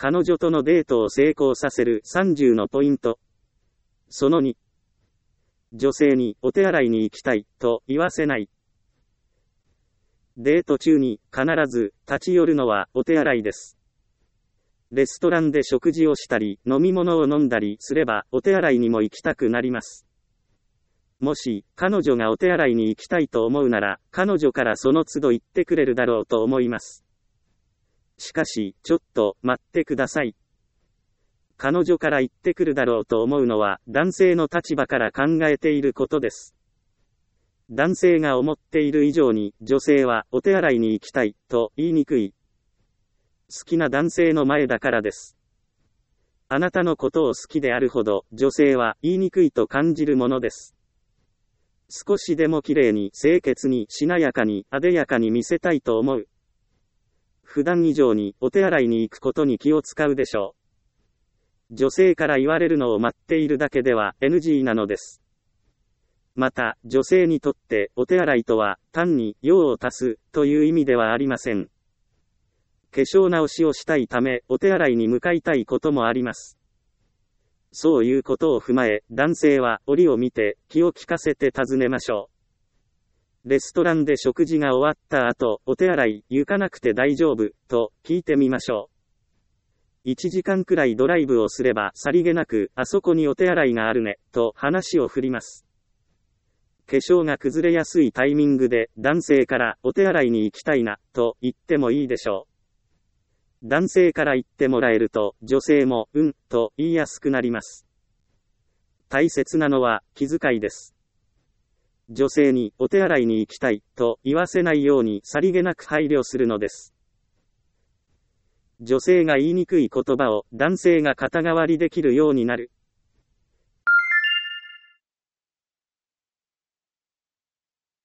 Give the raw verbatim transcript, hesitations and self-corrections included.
彼女とのデートを成功させるさんじゅうのポイント。そのに、女性にお手洗いに行きたいと言わせない。デート中に必ず立ち寄るのはお手洗いです。レストランで食事をしたり飲み物を飲んだりすればお手洗いにも行きたくなります。もし彼女がお手洗いに行きたいと思うなら彼女からその都度言ってくれるだろうと思います。しかしちょっと待ってください。彼女から言ってくるだろうと思うのは男性の立場から考えていることです。男性が思っている以上に女性はお手洗いに行きたいと言いにくい。好きな男性の前だからです。あなたのことを好きであるほど女性は言いにくいと感じるものです。少しでも綺麗に清潔にしなやかにあでやかに見せたいと思う。普段以上にお手洗いに行くことに気を使うでしょう。女性から言われるのを待っているだけでは エヌジー なのです。また、女性にとってお手洗いとは単に用を足すという意味ではありません。化粧直しをしたいためお手洗いに向かいたいこともあります。そういうことを踏まえ、男性は折を見て気を利かせて尋ねましょう。レストランで食事が終わった後、お手洗い行かなくて大丈夫と聞いてみましょう。いちじかんくらいドライブをすればさりげなくあそこにお手洗いがあるねと話を振ります。化粧が崩れやすいタイミングで男性からお手洗いに行きたいなと言ってもいいでしょう。男性から言ってもらえると女性もうんと言いやすくなります。大切なのは気遣いです。女性にお手洗いに行きたいと言わせないようにさりげなく配慮するのです。女性が言いにくい言葉を男性が肩代わりできるようになる。